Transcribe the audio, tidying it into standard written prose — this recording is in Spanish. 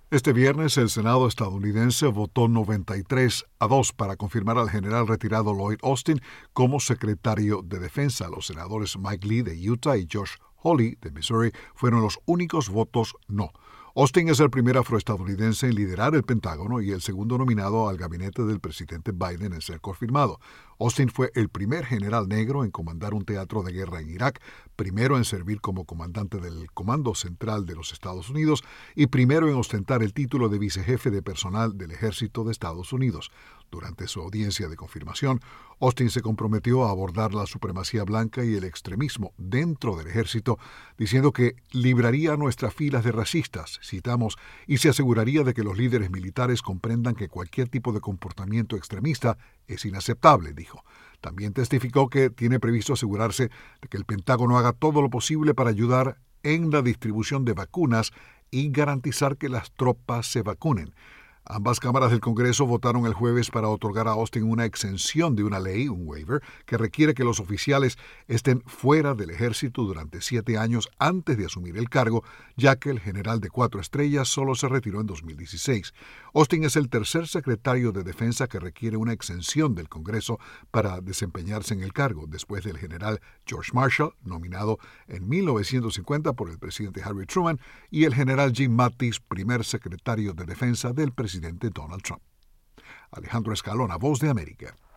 Este viernes el Senado estadounidense votó 93-2 para confirmar al general retirado Lloyd Austin como secretario de Defensa. Los senadores Mike Lee de Utah y Josh Hawley de Missouri fueron los únicos votos no. Austin es el primer afroestadounidense en liderar el Pentágono y el segundo nominado al gabinete del presidente Biden en ser confirmado. Austin fue el primer general negro en comandar un teatro de guerra en Irak, primero en servir como comandante del Comando Central de los Estados Unidos y primero en ostentar el título de vicejefe de personal del Ejército de Estados Unidos. Durante su audiencia de confirmación, Austin se comprometió a abordar la supremacía blanca y el extremismo dentro del ejército, diciendo que libraría nuestras filas de racistas, citamos, y se aseguraría de que los líderes militares comprendan que cualquier tipo de comportamiento extremista es inaceptable, dijo. También testificó que tiene previsto asegurarse de que el Pentágono haga todo lo posible para ayudar en la distribución de vacunas y garantizar que las tropas se vacunen. Ambas cámaras del Congreso votaron el jueves para otorgar a Austin una exención de una ley, un waiver, que requiere que los oficiales estén fuera del ejército durante 7 años antes de asumir el cargo, ya que el general de 4 estrellas solo se retiró en 2016. Austin es el tercer secretario de Defensa que requiere una exención del Congreso para desempeñarse en el cargo, después del general George Marshall, nominado en 1950 por el presidente Harry Truman, y el general Jim Mattis, primer secretario de Defensa del presidente Donald Trump. Alejandro Escalona, Voz de América.